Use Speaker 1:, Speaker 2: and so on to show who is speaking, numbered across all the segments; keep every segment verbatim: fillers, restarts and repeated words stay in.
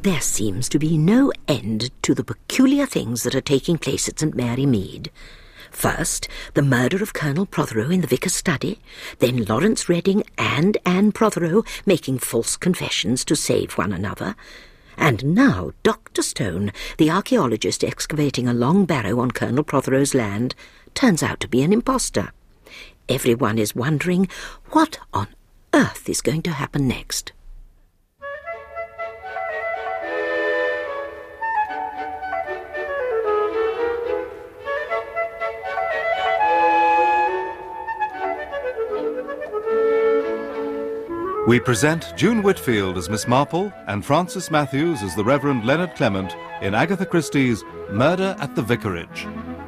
Speaker 1: There seems to be no end to the peculiar things that are taking place at St Mary Mead. First, the murder of Colonel Prothero in the vicar's study, then Lawrence Redding and Anne Prothero making false confessions to save one another, and now Doctor Stone, the archaeologist excavating a long barrow on Colonel Prothero's land, turns out to be an impostor. Everyone is wondering what on earth is going to happen next.
Speaker 2: We present June Whitfield as Miss Marple and Francis Matthews as the Reverend Leonard Clement in Agatha Christie's Murder at the Vicarage.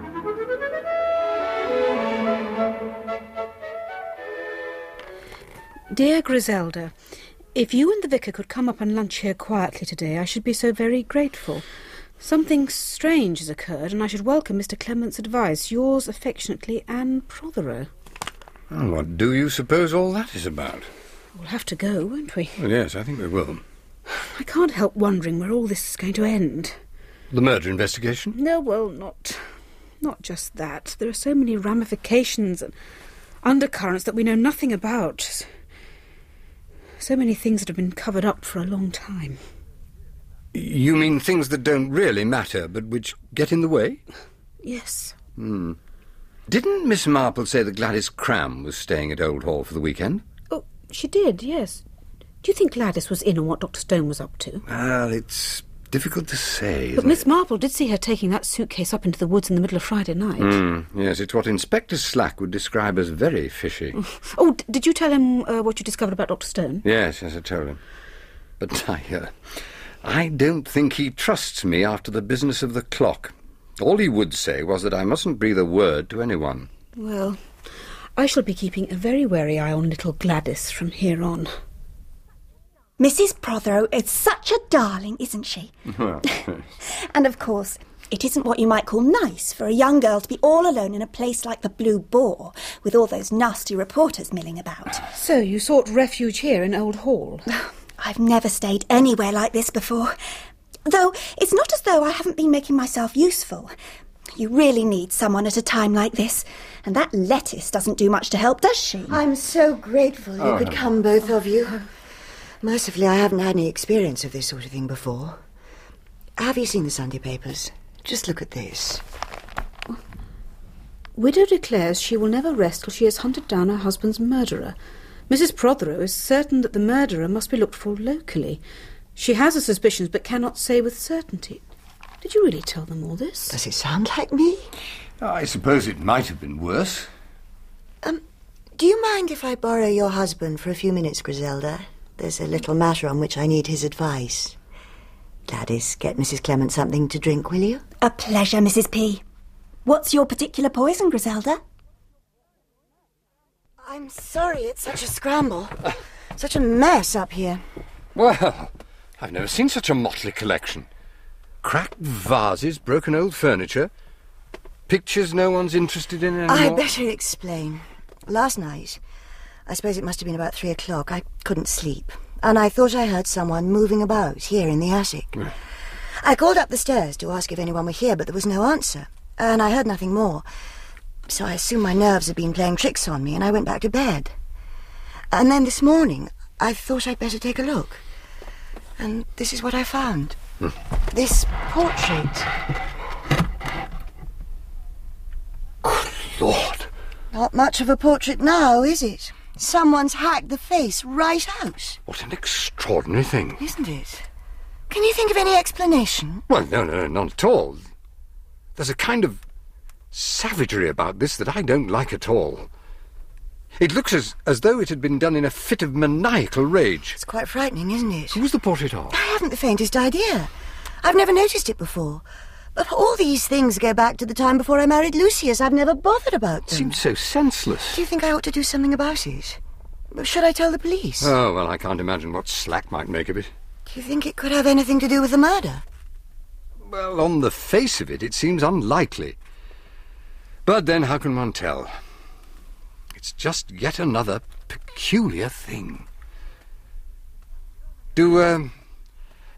Speaker 3: Dear Griselda, if you and the vicar could come up and lunch here quietly today, I should be so very grateful. Something strange has occurred, and I should welcome Mister Clement's advice. Yours affectionately, Anne Prothero.
Speaker 4: Oh, what do you suppose all that is about?
Speaker 3: We'll have to go, won't we?
Speaker 4: Well, yes, I think we will.
Speaker 3: I can't help wondering where all this is going to end.
Speaker 4: The murder investigation?
Speaker 3: No, well, not... not just that. There are so many ramifications and undercurrents that we know nothing about. So many things that have been covered up for a long time.
Speaker 4: You mean things that don't really matter, but which get in the way?
Speaker 3: Yes.
Speaker 4: Hmm. Didn't Miss Marple say that Gladys Cram was staying at Old Hall for the weekend?
Speaker 3: Oh, she did, yes. Do you think Gladys was in on what Doctor Stone was up to?
Speaker 4: Well, it's difficult to say,
Speaker 3: But
Speaker 4: isn't
Speaker 3: Miss
Speaker 4: it?
Speaker 3: Marple did see her taking that suitcase up into the woods in the middle of Friday night.
Speaker 4: Mm, yes, it's what Inspector Slack would describe as very fishy.
Speaker 3: Oh, d- did you tell him uh, what you discovered about Doctor Stone?
Speaker 4: Yes, yes, I told him. But I, uh, I don't think he trusts me after the business of the clock. All he would say was that I mustn't breathe a word to anyone.
Speaker 3: Well, I shall be keeping a very wary eye on little Gladys from here on.
Speaker 5: Missus Prothero is such a darling, isn't she?
Speaker 4: Well,
Speaker 5: And of course, it isn't what you might call nice for a young girl to be all alone in a place like the Blue Boar, with all those nasty reporters milling about.
Speaker 3: So you sought refuge here in Old Hall?
Speaker 5: I've never stayed anywhere like this before. Though it's not as though I haven't been making myself useful. You really need someone at a time like this. And that lettuce doesn't do much to help, does she?
Speaker 6: I'm so grateful you
Speaker 4: Oh.
Speaker 6: could come, both of you. Mercifully, I haven't had any experience of this sort of thing before. Have you seen the Sunday papers? Just look at this.
Speaker 3: Widow declares she will never rest till she has hunted down her husband's murderer. Missus Prothero is certain that the murderer must be looked for locally. She has her suspicions, but cannot say with certainty. Did you really tell them all this?
Speaker 6: Does it sound like me?
Speaker 4: I suppose it might have been worse.
Speaker 6: Um, do you mind if I borrow your husband for a few minutes, Griselda? There's a little matter on which I need his advice. Gladys, get Missus Clement something to drink, will you?
Speaker 5: A pleasure, Missus P. What's your particular poison, Griselda?
Speaker 6: I'm sorry it's such a scramble. Such a mess up here.
Speaker 4: Well, I've never seen such a motley collection. Cracked vases, broken old furniture, pictures no one's interested in anymore.
Speaker 6: I better explain. Last night, I suppose it must have been about three o'clock, I couldn't sleep, and I thought I heard someone moving about here in the attic.
Speaker 4: Yeah.
Speaker 6: I called up the stairs to ask if anyone were here, but there was no answer, and I heard nothing more. So I assumed my nerves had been playing tricks on me, and I went back to bed. And then this morning, I thought I'd better take a look. And this is what I found.
Speaker 4: Hmm.
Speaker 6: This portrait.
Speaker 4: Good Lord.
Speaker 6: Not much of a portrait now, is it? Someone's hacked the face right out.
Speaker 4: What an extraordinary thing.
Speaker 6: Isn't it? Can you think of any explanation?
Speaker 4: Well, no, no, no, not at all. There's a kind of savagery about this that I don't like at all. It looks as, as though it had been done in a fit of maniacal rage.
Speaker 6: It's quite frightening, isn't it?
Speaker 4: Who was the portrait of?
Speaker 6: I haven't the faintest idea. I've never noticed it before. But all these things go back to the time before I married Lucius. I've never bothered about
Speaker 4: It
Speaker 6: them.
Speaker 4: seems so senseless.
Speaker 6: Do you think I ought to do something about it? Should I tell the police?
Speaker 4: Oh, well, I can't imagine what Slack might make of it.
Speaker 6: Do you think it could have anything to do with the murder?
Speaker 4: Well, on the face of it, it seems unlikely. But then how can one tell? It's just yet another peculiar thing. Do, um,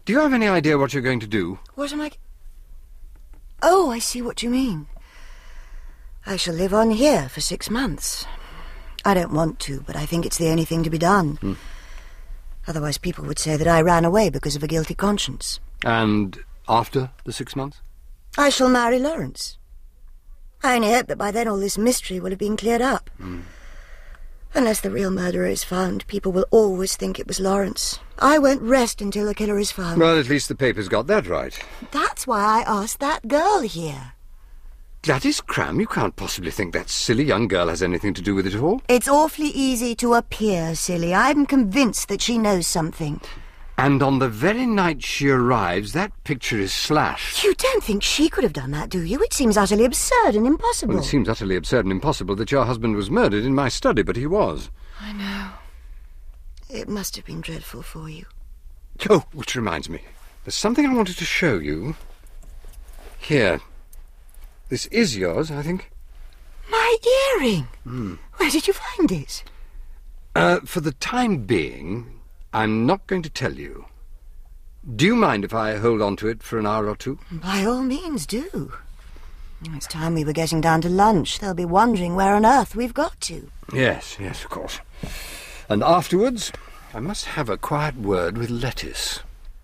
Speaker 4: Do you have any idea what you're going to do?
Speaker 6: What am I... Oh, I see what you mean. I shall live on here for six months. I don't want to, but I think it's the only thing to be done.
Speaker 4: Hmm.
Speaker 6: Otherwise people would say that I ran away because of a guilty conscience.
Speaker 4: And after the six months?
Speaker 6: I shall marry Lawrence. I only hope that by then all this mystery will have been cleared up.
Speaker 4: Hmm.
Speaker 6: Unless the real murderer is found, people will always think it was Lawrence. I won't rest until the killer is found.
Speaker 4: Well, at least the papers got that right.
Speaker 6: That's why I asked that girl here.
Speaker 4: Gladys Cram, you can't possibly think that silly young girl has anything to do with it at all.
Speaker 6: It's awfully easy to appear silly. I'm convinced that she knows something.
Speaker 4: And on the very night she arrives, that picture is slashed.
Speaker 6: You don't think she could have done that, do you? It seems utterly absurd and impossible.
Speaker 4: Well, it seems utterly absurd and impossible that your husband was murdered in my study, but he was.
Speaker 6: I know. It must have been dreadful for you.
Speaker 4: Oh, which reminds me. There's something I wanted to show you. Here. This is yours, I think.
Speaker 6: My earring?
Speaker 4: Hmm.
Speaker 6: Where did you find it?
Speaker 4: Uh, for the time being, I'm not going to tell you. Do you mind if I hold on to it for an hour or two?
Speaker 6: By all means, do. It's time we were getting down to lunch. They'll be wondering where on earth we've got to.
Speaker 4: Yes, yes, of course. And afterwards, I must have a quiet word with Lettice.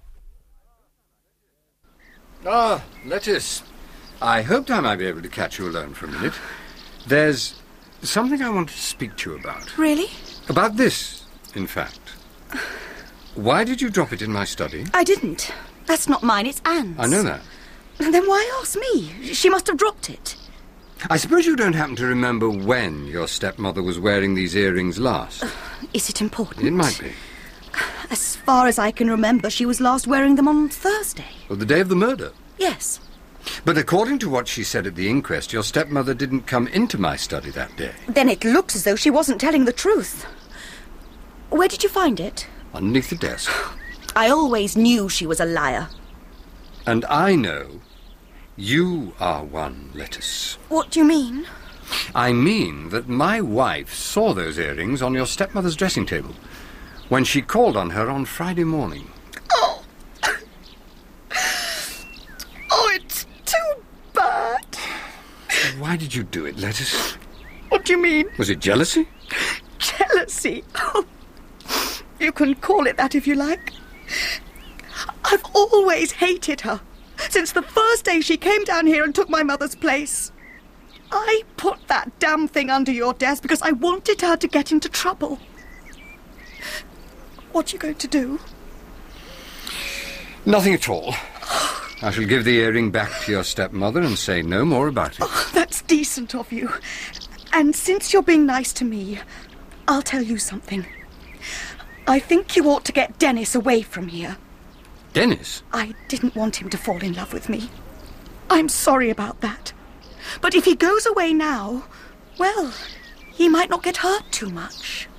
Speaker 4: Ah, Lettice. I hoped I might be able to catch you alone for a minute. There's something I want to speak to you about.
Speaker 5: Really?
Speaker 4: About this, in fact. Why did you drop it in my study?
Speaker 5: I didn't. That's not mine, it's Anne's.
Speaker 4: I know that.
Speaker 5: Then why ask me? She must have dropped it.
Speaker 4: I suppose you don't happen to remember when your stepmother was wearing these earrings last?
Speaker 5: Uh, is it important?
Speaker 4: It might be.
Speaker 5: As far as I can remember, she was last wearing them on Thursday.
Speaker 4: Well, the day of the murder.
Speaker 5: Yes.
Speaker 4: But according to what she said at the inquest, your stepmother didn't come into my study that day.
Speaker 5: Then it looks as though she wasn't telling the truth. Where did you find it?
Speaker 4: Underneath the desk.
Speaker 5: I always knew she was a liar.
Speaker 4: And I know you are one, Lettice.
Speaker 5: What do you mean?
Speaker 4: I mean that my wife saw those earrings on your stepmother's dressing table when she called on her on Friday morning.
Speaker 5: Oh! Oh, it's too bad.
Speaker 4: Why did you do it, Lettice?
Speaker 5: What do you mean?
Speaker 4: Was it jealousy?
Speaker 5: Jealousy? Oh, you can call it that if you like. I've always hated her, since the first day she came down here and took my mother's place. I put that damn thing under your desk because I wanted her to get into trouble. What are you going to do?
Speaker 4: Nothing at all. I shall give the earring back to your stepmother and say no more about it.
Speaker 5: Oh, that's decent of you. And since you're being nice to me, I'll tell you something. I think you ought to get Dennis away from here.
Speaker 4: Dennis?
Speaker 5: I didn't want him to fall in love with me. I'm sorry about that. But if he goes away now, well, he might not get hurt too much.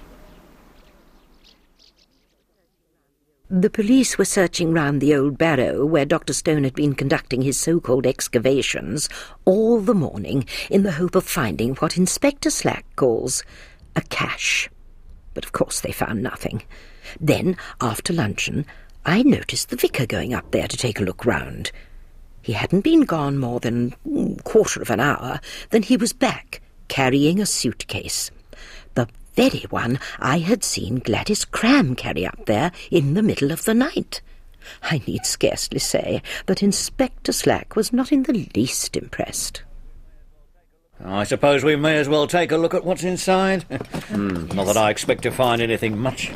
Speaker 1: The police were searching round the old barrow where Doctor Stone had been conducting his so-called excavations all the morning in the hope of finding what Inspector Slack calls a cache. But of course they found nothing. Then, after luncheon, I noticed the vicar going up there to take a look round. He hadn't been gone more than a quarter of an hour than he was back, carrying a suitcase. The very one I had seen Gladys Cram carry up there in the middle of the night. I need scarcely say that Inspector Slack was not in the least impressed.
Speaker 7: I suppose we may as well take a look at what's inside. mm, not that I expect to find anything much.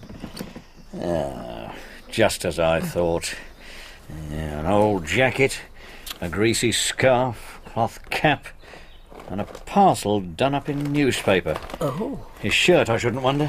Speaker 7: Ah, just as I thought. Yeah, an old jacket, a greasy scarf, cloth cap, and a parcel done up in newspaper.
Speaker 1: Oh.
Speaker 7: His shirt, I shouldn't wonder.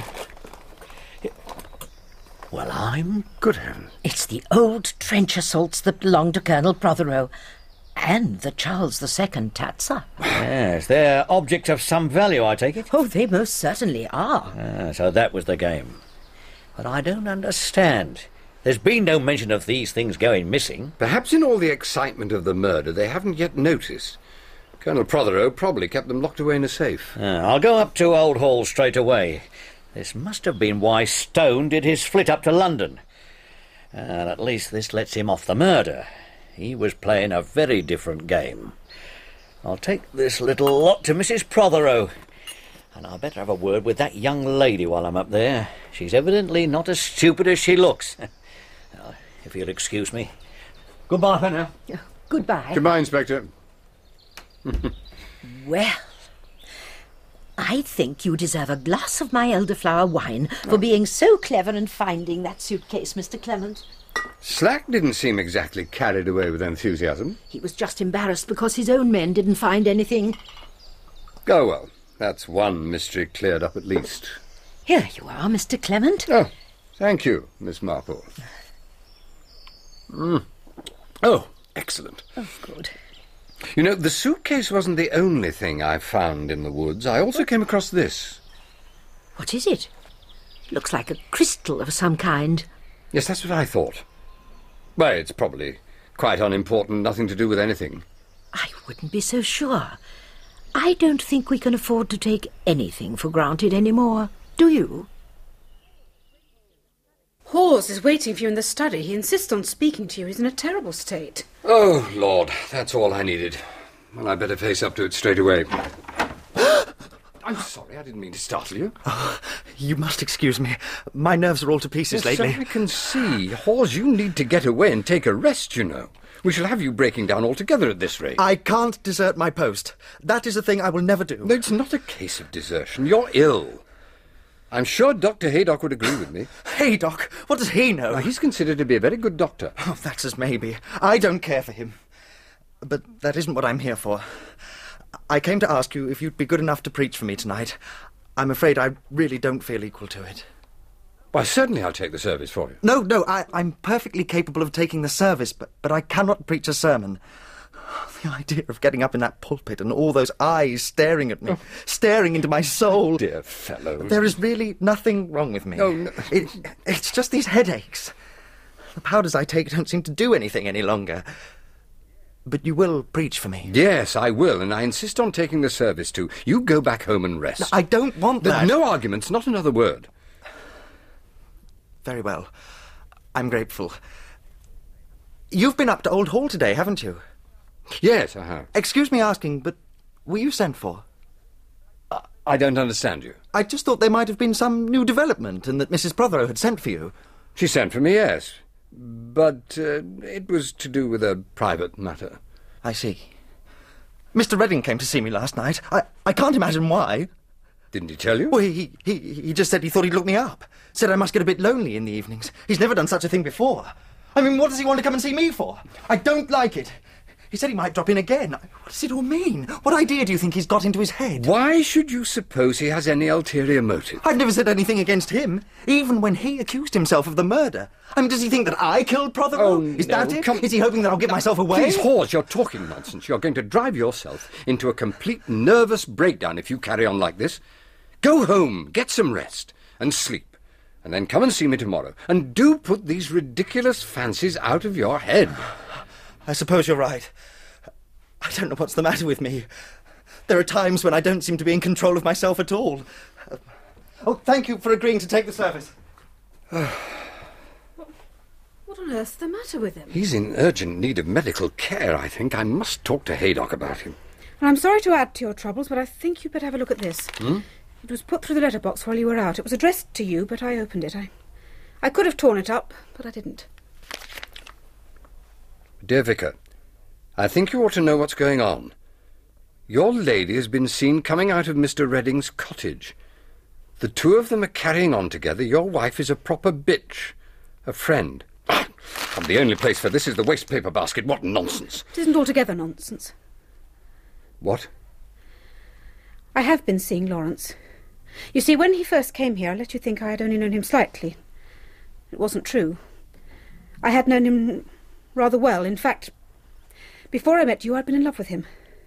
Speaker 7: Well, I'm good heavens.
Speaker 1: It's the old trench assaults that belonged to Colonel Prothero. And the Charles the Second Tatzer.
Speaker 7: Yes, they're objects of some value, I take it.
Speaker 1: Oh, they most certainly are.
Speaker 7: Ah, so that was the game. But I don't understand. There's been no mention of these things going missing.
Speaker 4: Perhaps in all the excitement of the murder they haven't yet noticed. Colonel Prothero probably kept them locked away in a safe.
Speaker 7: Ah, I'll go up to Old Hall straight away. This must have been why Stone did his flit up to London. And at least this lets him off the murder. He was playing a very different game. I'll take this little lot to Missus Prothero. And I'll better have a word with that young lady while I'm up there. She's evidently not as stupid as she looks. Now, if you'll excuse me. Goodbye for now.
Speaker 1: Oh, goodbye.
Speaker 4: Goodbye, Inspector.
Speaker 1: Well, I think you deserve a glass of my elderflower wine for being so clever and finding that suitcase, Mister Clement.
Speaker 4: Slack didn't seem exactly carried away with enthusiasm.
Speaker 1: He was just embarrassed because his own men didn't find anything.
Speaker 4: Oh, well, that's one mystery cleared up at least.
Speaker 1: Here you are, Mister Clement.
Speaker 4: Oh, thank you, Miss Marple. Mm. Oh, excellent.
Speaker 1: Oh, good.
Speaker 4: You know, the suitcase wasn't the only thing I found in the woods. I also came across this.
Speaker 1: What is it? Looks like a crystal of some kind.
Speaker 4: Yes, that's what I thought. Well, it's probably quite unimportant, nothing to do with anything.
Speaker 1: I wouldn't be so sure. I don't think we can afford to take anything for granted anymore. Do you?
Speaker 3: Hawes is waiting for you in the study. He insists on speaking to you. He's in a terrible state.
Speaker 4: Oh, Lord, that's all I needed. Well, I'd better face up to it straight away. I'm sorry, I didn't mean to startle you.
Speaker 8: Oh, you must excuse me. My nerves are all to pieces
Speaker 4: Yes,
Speaker 8: lately.
Speaker 4: so I can see. Hawes, you need to get away and take a rest, you know. We shall have you breaking down altogether at this rate.
Speaker 8: I can't desert my post. That is a thing I will never do.
Speaker 4: No, it's not a case of desertion. You're ill. I'm sure Doctor Haydock would agree with me.
Speaker 8: Haydock? What does he know?
Speaker 4: Now, he's considered to be a very good doctor.
Speaker 8: Oh, that's as maybe. I don't care for him. But that isn't what I'm here for. I came to ask you if you'd be good enough to preach for me tonight. I'm afraid I really don't feel equal to it.
Speaker 4: Why, certainly I'll take the service for you.
Speaker 8: No, no, I, I'm perfectly capable of taking the service, but, but I cannot preach a sermon. The idea of getting up in that pulpit and all those eyes staring at me, oh. staring into my soul.
Speaker 4: Dear fellow.
Speaker 8: There is really nothing wrong with me.
Speaker 4: Oh, no.
Speaker 8: It, it's just these headaches. The powders I take don't seem to do anything any longer. But you will preach for me.
Speaker 4: Yes, I will, and I insist on taking the service too. You go back home and rest.
Speaker 8: No, I don't want
Speaker 4: There's
Speaker 8: that.
Speaker 4: No arguments, not another word.
Speaker 8: Very well. I'm grateful. You've been up to Old Hall today, haven't you?
Speaker 4: Yes, I have.
Speaker 8: Excuse me asking, but were you sent for?
Speaker 4: Uh, I don't understand you.
Speaker 8: I just thought there might have been some new development and that Missus Prothero had sent for you.
Speaker 4: She sent for me, yes. But uh, it was to do with a private matter.
Speaker 8: I see. Mister Redding came to see me last night. I, I can't imagine why.
Speaker 4: Didn't he tell you?
Speaker 8: Well, he, he, he just said he thought he'd look me up. Said I must get a bit lonely in the evenings. He's never done such a thing before. I mean, what does he want to come and see me for? I don't like it. He said he might drop in again. What does it all mean? What idea do you think he's got into his head?
Speaker 4: Why should you suppose he has any ulterior motive?
Speaker 8: I've never said anything against him, even when he accused himself of the murder. I mean, does he think that I killed Prothero?
Speaker 4: Oh,
Speaker 8: Is
Speaker 4: no,
Speaker 8: that it?
Speaker 4: come-
Speaker 8: Is he hoping that I'll get myself away?
Speaker 4: Please, Hawes, you're talking nonsense. You're going to drive yourself into a complete nervous breakdown if you carry on like this. Go home, get some rest, and sleep. And then come and see me tomorrow. And do put these ridiculous fancies out of your head.
Speaker 8: I suppose you're right. I don't know what's the matter with me. There are times when I don't seem to be in control of myself at all. Uh, oh, thank you for agreeing to take the service.
Speaker 3: What on earth's the matter with him?
Speaker 4: He's in urgent need of medical care, I think. I must talk to Haydock about him.
Speaker 3: Well, I'm sorry to add to your troubles, but I think you'd better have a look at this.
Speaker 4: Hmm?
Speaker 3: It was put through the letterbox while you were out. It was addressed to you, but I opened it. I, I could have torn it up, but I didn't.
Speaker 4: Dear Vicar, I think you ought to know what's going on. Your lady has been seen coming out of Mister Redding's cottage. The two of them are carrying on together. Your wife is a proper bitch. A friend. Ah, and the only place for this is the waste paper basket. What nonsense.
Speaker 3: It isn't altogether nonsense.
Speaker 4: What?
Speaker 3: I have been seeing Lawrence. You see, when he first came here, I let you think I had only known him slightly. It wasn't true. I had known him rather well. In fact, before I met you, I'd been in love with him.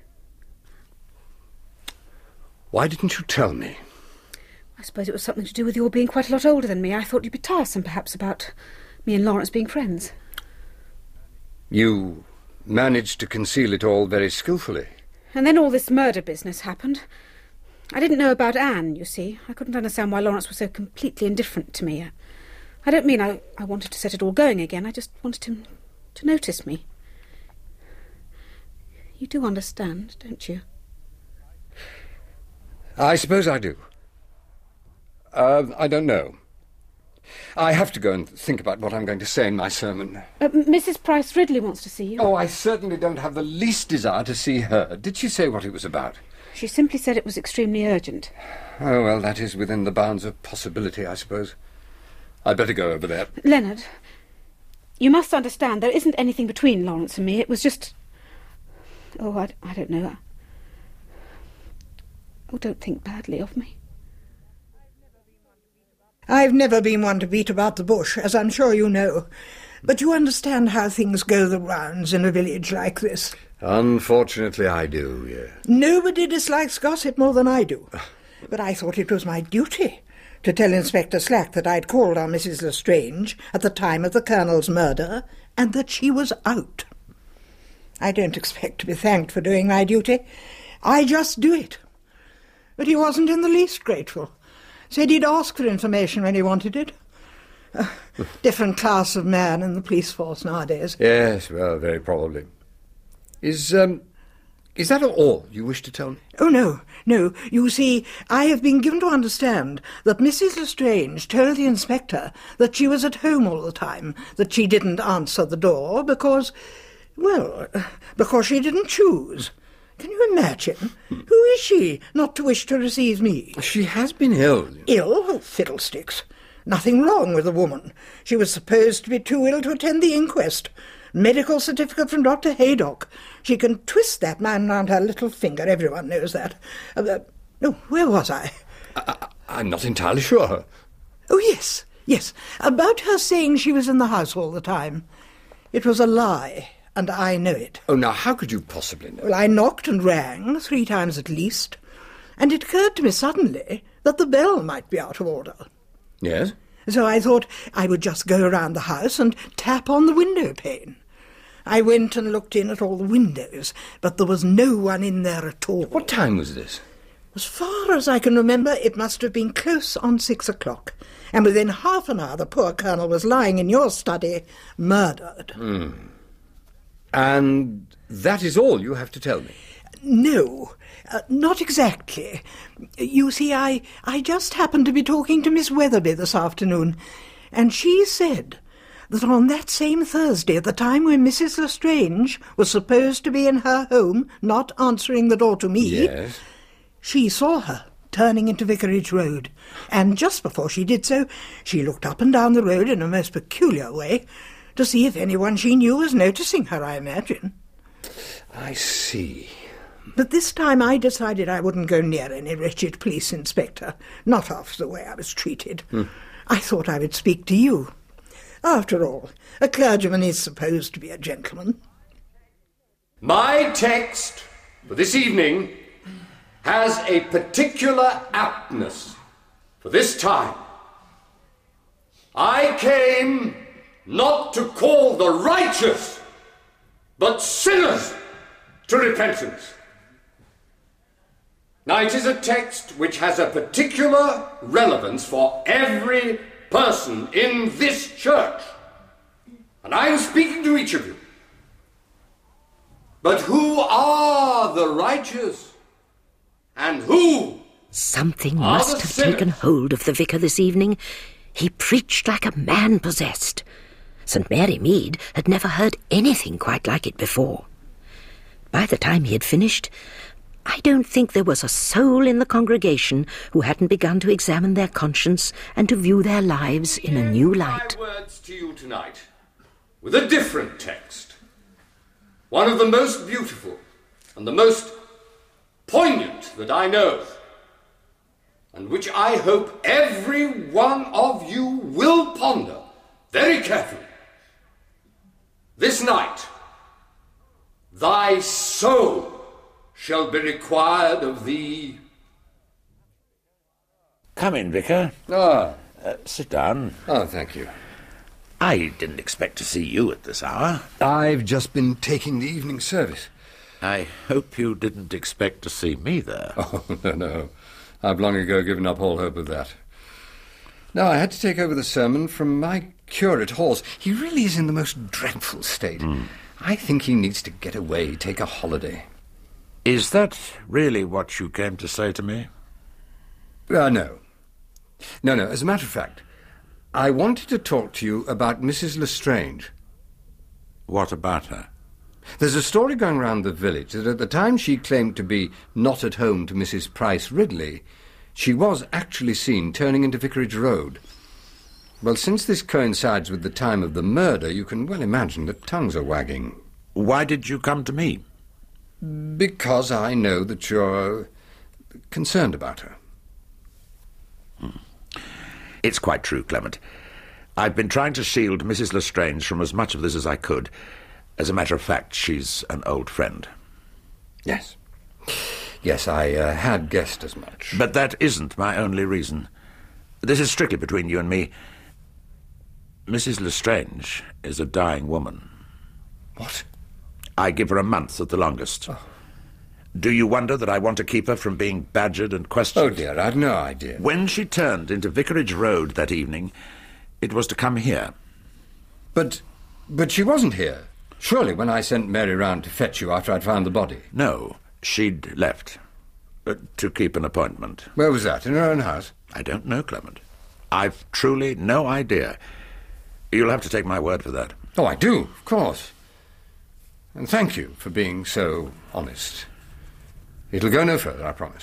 Speaker 4: Why didn't you tell me?
Speaker 3: I suppose it was something to do with your being quite a lot older than me. I thought you'd be tiresome, perhaps, about me and Lawrence being friends.
Speaker 4: You managed to conceal it all very skillfully.
Speaker 3: And then all this murder business happened. I didn't know about Anne, you see. I couldn't understand why Lawrence was so completely indifferent to me. I don't mean I, I wanted to set it all going again. I just wanted him to notice me. You do understand, don't you?
Speaker 4: I suppose I do. Uh, I don't know. I have to go and think about what I'm going to say in my sermon.
Speaker 3: Uh, Missus Price Ridley wants to see you.
Speaker 4: Oh, I certainly don't have the least desire to see her. Did she say what it was about?
Speaker 3: She simply said it was extremely urgent.
Speaker 4: Oh, well, that is within the bounds of possibility, I suppose. I'd better go over there.
Speaker 3: Leonard, you must understand there isn't anything between Lawrence and me. It was just... Oh, I, I don't know. Oh, don't think badly of me.
Speaker 9: I've never been one to beat about the bush, as I'm sure you know. But you understand how things go the rounds in a village like this.
Speaker 4: Unfortunately, I do, yes.
Speaker 9: Nobody dislikes gossip more than I do. But I thought it was my duty to tell Inspector Slack that I'd called on Missus Lestrange at the time of the Colonel's murder, and that she was out. I don't expect to be thanked for doing my duty. I just do it. But he wasn't in the least grateful. Said he'd ask for information when he wanted it. A different class of man in the police force nowadays.
Speaker 4: Yes, well, very probably. Is, um, is that all you wish to tell me?
Speaker 9: Oh, no, no. You see, I have been given to understand that Missus Lestrange told the inspector that she was at home all the time, that she didn't answer the door because, well, because she didn't choose. Can you imagine? Who is she not to wish to receive me?
Speaker 4: She has been ill.
Speaker 9: Ill? Oh, fiddlesticks. Nothing wrong with the woman. She was supposed to be too ill to attend the inquest. Medical certificate from Doctor Haydock. She can twist that man round her little finger. Everyone knows that. Uh, uh, oh, where was I?
Speaker 4: I? I'm not entirely sure.
Speaker 9: Oh, yes, yes. About her saying she was in the house all the time. It was a lie. And I know it.
Speaker 4: Oh, now, how could you possibly know?
Speaker 9: Well, I knocked and rang, three times at least, and it occurred to me suddenly that the bell might be out of order.
Speaker 4: Yes?
Speaker 9: So I thought I would just go around the house and tap on the window pane. I went and looked in at all the windows, but there was no one in there at all.
Speaker 4: What time was this?
Speaker 9: As far as I can remember, it must have been close on six o'clock, and within half an hour the poor Colonel was lying in your study, murdered.
Speaker 4: Hmm. And that is all you have to tell me?
Speaker 9: No, uh, not exactly. You see, I, I just happened to be talking to Miss Weatherby this afternoon, and she said that on that same Thursday, at the time when Missus Lestrange was supposed to be in her home, not answering the door to me,
Speaker 4: yes,
Speaker 9: she saw her turning into Vicarage Road, and just before she did so, she looked up and down the road in a most peculiar way, to see if anyone she knew was noticing her, I imagine.
Speaker 4: I see.
Speaker 9: But this time I decided I wouldn't go near any wretched police inspector, not after the way I was treated.
Speaker 4: Hmm.
Speaker 9: I thought I would speak to you. After all, a clergyman is supposed to be a gentleman.
Speaker 4: My text for this evening has a particular aptness for this time. I came not to call the righteous, but sinners to repentance. Now, it is a text which has a particular relevance for every person in this church. And I am speaking to each of you. But who are the righteous? And who
Speaker 1: Something
Speaker 4: are
Speaker 1: must
Speaker 4: the
Speaker 1: have
Speaker 4: sinners?
Speaker 1: taken hold of the vicar this evening. He preached like a man possessed. St Mary Mead had never heard anything quite like it before. By the time he had finished, I don't think there was a soul in the congregation who hadn't begun to examine their conscience and to view their lives in a new light.
Speaker 4: My words to you tonight with a different text. One of the most beautiful and the most poignant that I know, and which I hope every one of you will ponder very carefully. This night, thy soul shall be required of thee.
Speaker 7: Come in, Vicar.
Speaker 4: Ah.
Speaker 7: Uh, sit down.
Speaker 4: Oh, thank you.
Speaker 7: I didn't expect to see you at this hour.
Speaker 4: I've just been taking the evening service.
Speaker 7: I hope you didn't expect to see me there.
Speaker 4: Oh, no, no. I've long ago given up all hope of that. No, I had to take over the sermon from my curate, Hawes. He really is in the most dreadful state.
Speaker 10: Mm.
Speaker 4: I think he needs to get away, take a holiday.
Speaker 10: Is that really what you came to say to me?
Speaker 4: Uh, no. No, no, as a matter of fact, I wanted to talk to you about Missus Lestrange.
Speaker 10: What about her?
Speaker 4: There's a story going round the village that at the time she claimed to be not at home to Missus Price Ridley, she was actually seen turning into Vicarage Road. Well, since this coincides with the time of the murder, you can well imagine that tongues are wagging.
Speaker 10: Why did you come to me?
Speaker 4: Because I know that you're concerned about her.
Speaker 10: Hmm. It's quite true, Clement. I've been trying to shield Missus Lestrange from as much of this as I could. As a matter of fact, she's an old friend.
Speaker 4: Yes. Yes, I uh, had guessed as much.
Speaker 10: But that isn't my only reason. This is strictly between you and me. Missus Lestrange is a dying woman.
Speaker 4: What?
Speaker 10: I give her a month at the longest.
Speaker 4: Oh.
Speaker 10: Do you wonder that I want to keep her from being badgered and questioned?
Speaker 4: Oh, dear, I'd no idea.
Speaker 10: When she turned into Vicarage Road that evening, it was to come here.
Speaker 4: But, but she wasn't here. Surely when I sent Mary round to fetch you after I'd found the body.
Speaker 10: No, she'd left. Uh, to keep an appointment.
Speaker 4: Where was that? In her own house?
Speaker 10: I don't know, Clement. I've truly no idea. You'll have to take my word for that.
Speaker 4: Oh, I do, of course. And thank you for being so honest. It'll go no further, I promise.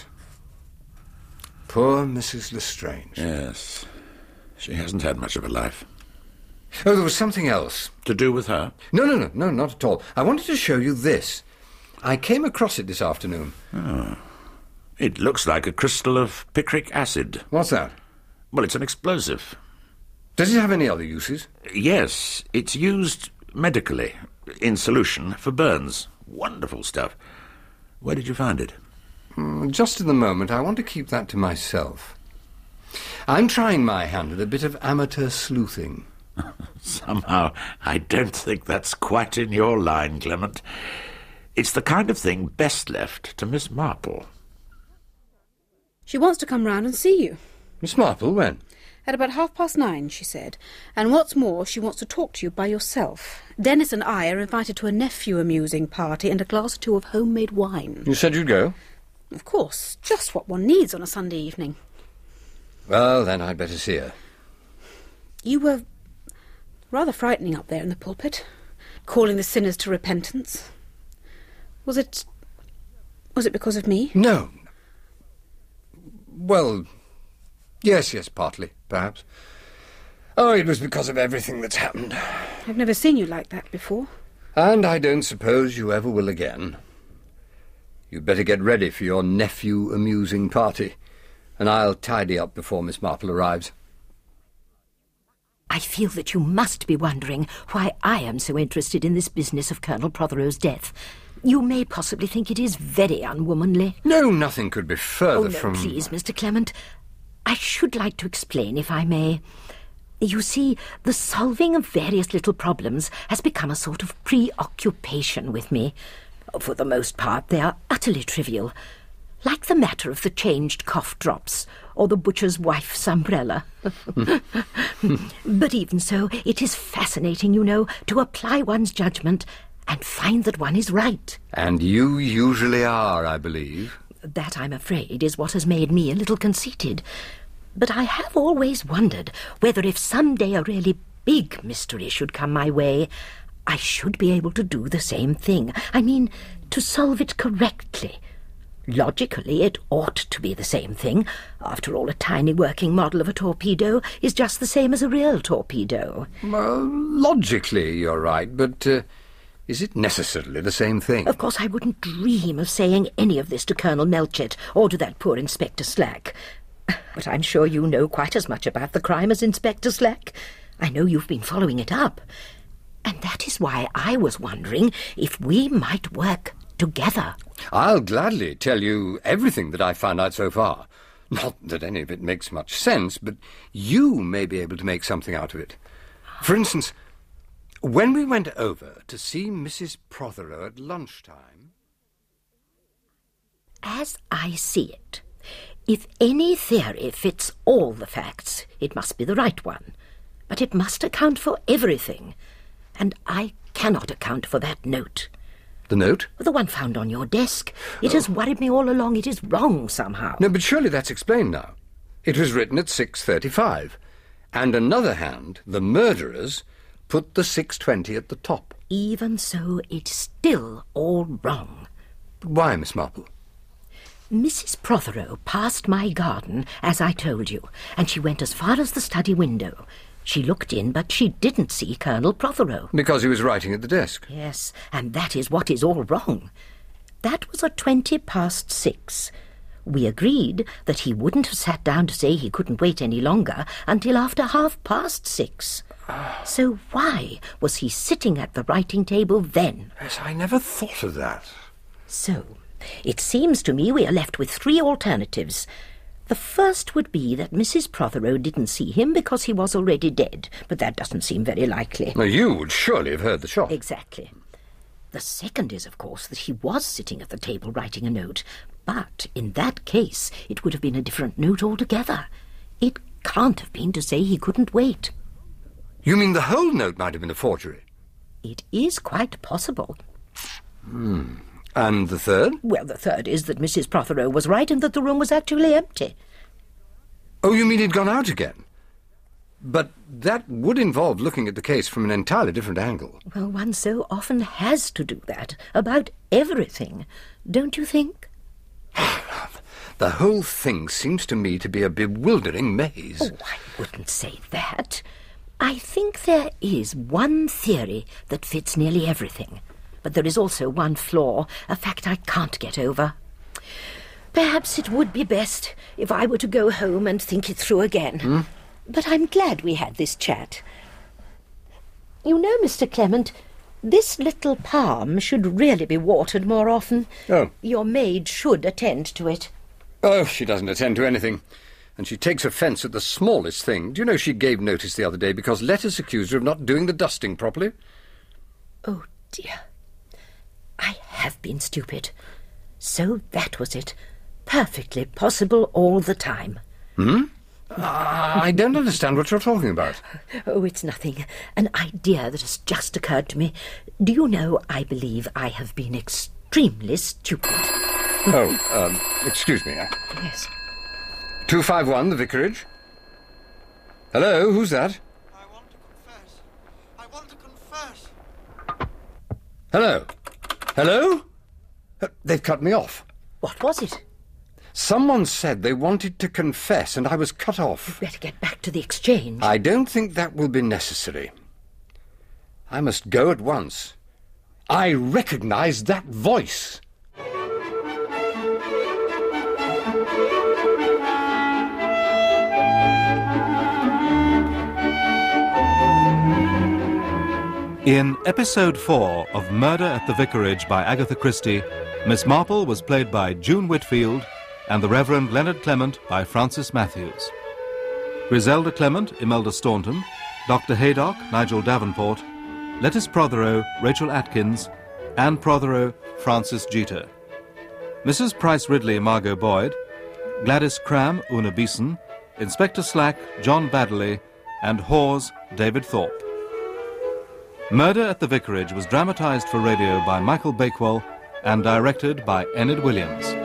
Speaker 4: Poor Missus Lestrange.
Speaker 10: Yes. She hasn't had much of a life.
Speaker 4: Oh, there was something else.
Speaker 10: To do with her?
Speaker 4: No, no, no, no, not at all. I wanted to show you this. I came across it this afternoon.
Speaker 10: Oh. It looks like a crystal of picric acid.
Speaker 4: What's that?
Speaker 10: Well, it's an explosive.
Speaker 4: Does it have any other uses?
Speaker 10: Yes, it's used medically, in solution, for burns. Wonderful stuff. Where did you find it?
Speaker 4: Mm, just at the moment, I want to keep that to myself. I'm trying my hand at a bit of amateur sleuthing.
Speaker 10: Somehow, I don't think that's quite in your line, Clement. It's the kind of thing best left to Miss Marple.
Speaker 3: She wants to come round and see you.
Speaker 4: Miss Marple, when?
Speaker 3: At about half past nine, she said. And what's more, she wants to talk to you by yourself. Dennis and I are invited to a nephew-amusing party and a glass or two of homemade wine.
Speaker 4: You said you'd go?
Speaker 3: Of course, just what one needs on a Sunday evening.
Speaker 4: Well, then I'd better see her.
Speaker 3: You were rather frightening up there in the pulpit, calling the sinners to repentance. Was it... was it because of me?
Speaker 4: No. Well, yes, yes, partly, perhaps. Oh, it was because of everything that's happened.
Speaker 3: I've never seen you like that before.
Speaker 4: And I don't suppose you ever will again. You'd better get ready for your nephew-amusing party, and I'll tidy up before Miss Marple arrives.
Speaker 1: I feel that you must be wondering why I am so interested in this business of Colonel Prothero's death. You may possibly think it is very unwomanly.
Speaker 4: No, nothing could be further
Speaker 1: oh, no,
Speaker 4: from...
Speaker 1: please, Mister Clement. I should like to explain, if I may. You see, the solving of various little problems has become a sort of preoccupation with me. For the most part, they are utterly trivial, like the matter of the changed cough drops or the butcher's wife's umbrella. But even so, it is fascinating, you know, to apply one's judgment and find that one is right.
Speaker 4: And you usually are, I believe.
Speaker 1: That, I'm afraid, is what has made me a little conceited. But I have always wondered whether if some day a really big mystery should come my way, I should be able to do the same thing. I mean, to solve it correctly. Logically, it ought to be the same thing. After all, a tiny working model of a torpedo is just the same as a real torpedo.
Speaker 4: Well, logically, you're right, but... Uh... Is it necessarily the same thing?
Speaker 1: Of course, I wouldn't dream of saying any of this to Colonel Melchett or to that poor Inspector Slack. But I'm sure you know quite as much about the crime as Inspector Slack. I know you've been following it up. And that is why I was wondering if we might work together.
Speaker 4: I'll gladly tell you everything that I've found out so far. Not that any of it makes much sense, but you may be able to make something out of it. For instance... when we went over to see Missus Prothero at lunchtime...
Speaker 1: As I see it, If any theory fits all the facts, it must be the right one. But it must account for everything. And I cannot account for that note.
Speaker 4: The note?
Speaker 1: The one found on your desk. It oh. has worried me all along. It is wrong somehow.
Speaker 4: No, but surely that's explained now. It was written at six thirty-five. And another hand, the murderers, put the six twenty at the top.
Speaker 1: Even so, it's still all wrong.
Speaker 4: But why, Miss Marple?
Speaker 1: Missus Prothero passed my garden, as I told you, and she went as far as the study window. She looked in, but she didn't see Colonel Prothero.
Speaker 4: Because he was writing at the desk.
Speaker 1: Yes, and that is what is all wrong. That was at twenty past six. We agreed that he wouldn't have sat down to say he couldn't wait any longer until after half past six. So why was he sitting at the writing table then?
Speaker 4: Yes, I never thought of that.
Speaker 1: So, it seems to me we are left with three alternatives. The first would be that Missus Prothero didn't see him because he was already dead, but that doesn't seem very likely.
Speaker 4: Now, you would surely have heard the shot.
Speaker 1: Exactly. The second is, of course, that he was sitting at the table writing a note, but in that case it would have been a different note altogether. It can't have been to say he couldn't wait.
Speaker 4: You mean the whole note might have been a forgery?
Speaker 1: It is quite possible.
Speaker 4: Hmm. And the third?
Speaker 1: Well, the third is that Missus Prothero was right and that the room was actually empty.
Speaker 4: Oh, you mean he'd gone out again? But that would involve looking at the case from an entirely different angle.
Speaker 1: Well, one so often has to do that, about everything, don't you think?
Speaker 4: The whole thing seems to me to be a bewildering maze.
Speaker 1: Oh, I wouldn't say that. I think there is one theory that fits nearly everything. But there is also one flaw, a fact I can't get over. Perhaps it would be best if I were to go home and think it through again.
Speaker 4: Hmm?
Speaker 1: But I'm glad we had this chat. You know, Mister Clement, this little palm should really be watered more often.
Speaker 4: Oh.
Speaker 1: Your maid should attend to it.
Speaker 4: Oh, she doesn't attend to anything. And she takes offence at the smallest thing. Do you know she gave notice the other day because Lettuce accused her of not doing the dusting properly?
Speaker 1: Oh, dear. I have been stupid. So that was it. Perfectly possible all the time.
Speaker 4: Hmm? Uh, I don't understand what you're talking about.
Speaker 1: Oh, it's nothing. An idea that has just occurred to me. Do you know, I believe I have been extremely stupid.
Speaker 4: Oh, um, excuse me.
Speaker 1: Yes.
Speaker 4: two five one, the vicarage. Hello, who's that?
Speaker 8: I want to confess. I want to confess.
Speaker 4: Hello? Hello? Uh, they've cut me off.
Speaker 1: What was it?
Speaker 4: Someone said they wanted to confess, and I was cut off.
Speaker 1: You'd better get back to the exchange.
Speaker 4: I don't think that will be necessary. I must go at once. I recognise that voice.
Speaker 2: In episode four of Murder at the Vicarage by Agatha Christie, Miss Marple was played by June Whitfield and the Reverend Leonard Clement by Francis Matthews. Griselda Clement, Imelda Staunton, Doctor Haydock, Nigel Davenport, Lettuce Prothero, Rachel Atkins, Anne Prothero, Frances Jeter. Missus Price Ridley, Margot Boyd, Gladys Cram, Una Beeson, Inspector Slack, John Baddeley, and Hawes, David Thorpe. Murder at the Vicarage was dramatised for radio by Michael Bakewell and directed by Enid Williams.